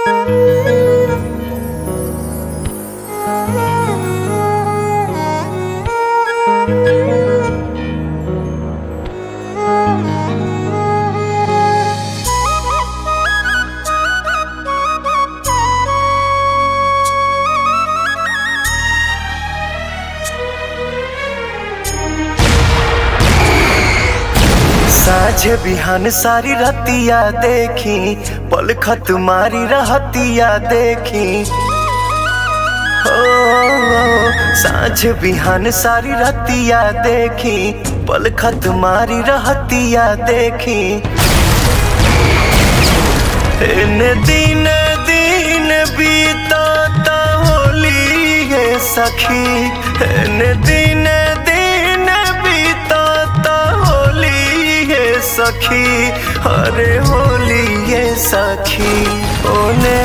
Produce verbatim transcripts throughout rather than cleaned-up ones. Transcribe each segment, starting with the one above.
साझे बिहान सारी रतिया देखी, पलखत मारी रहतिया देखी। ओ साझे बिहान सारी रतिया देखी, पलखत मारी रहतिया देखी। एने दिन दिन बीतता होली है सखी, एने दिन दिन बीतता होली है सखी। अरे होली ये सखी, ओने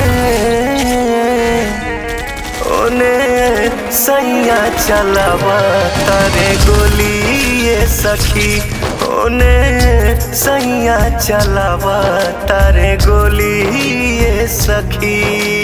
ओने सैया चलावा तारे गोली ये सखी, ओने सैया चलावा तारे गोली ये सखी।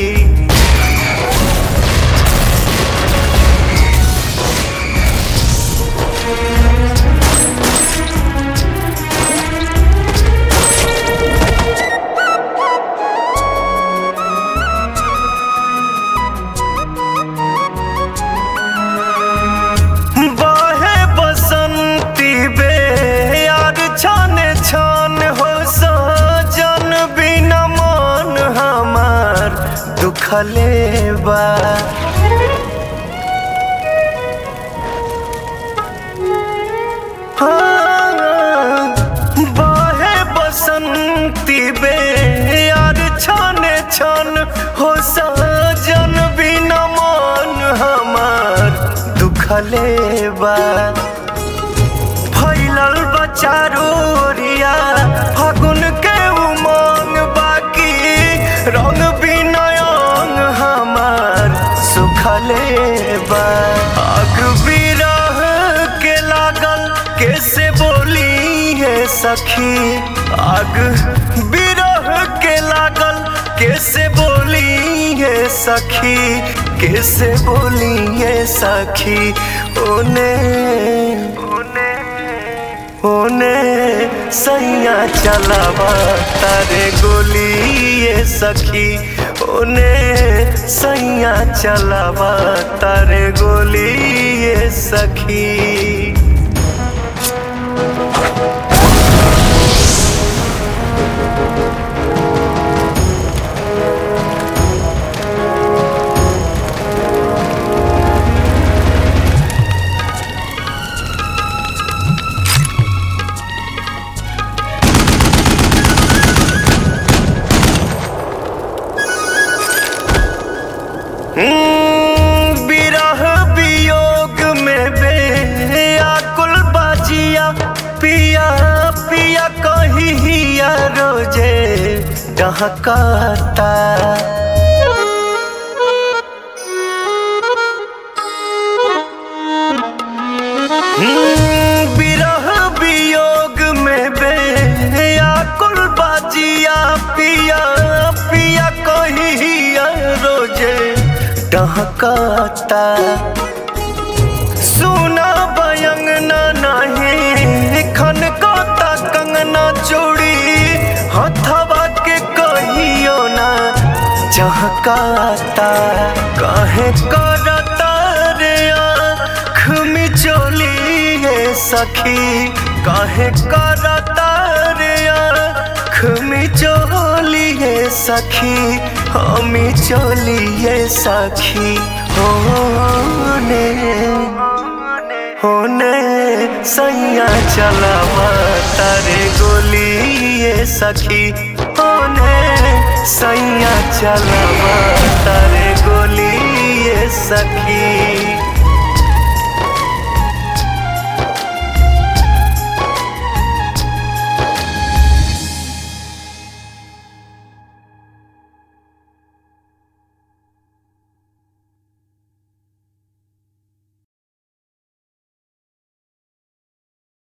खलेबा हाँ, बहे बसंती बे यार छाने छान हो सजन बिना मन हमार दुखलेबा। फैलल बचारो ओरिया फागुन के उमंग, बाकी रंग बिना सुखलेबा। आग बिरह के लागल कैसे बोली है सखी, आग बिरह के लागल कैसे बोली है सखी, कैसे बोली है सखी। ओने ओने ओने सैया चलावा तारे गोली ये सखी, ओने सैया चलावा तारे गोली ये सखी। बिरह वियोग में बेआकुल बाजिया, पिया पिया कही हिया रोजे डहकाता। बिरह वियोग में बेआकुल बाजिया, पिया पिया कही हिया रोजे डहकाता। सुना बयंगना नहीं खनकाता कंगना चूड़ी, हथवा के कहियो ना चहकाता। काहे करता रे आँख मिचोली है सखी, काहे करता रे आँख मिचोली है सखी, हमी चोली है सखी। होने होने सैया चलावा तारे गोली ये सखी, होने सैया चलावा तारे गोली ये सखी।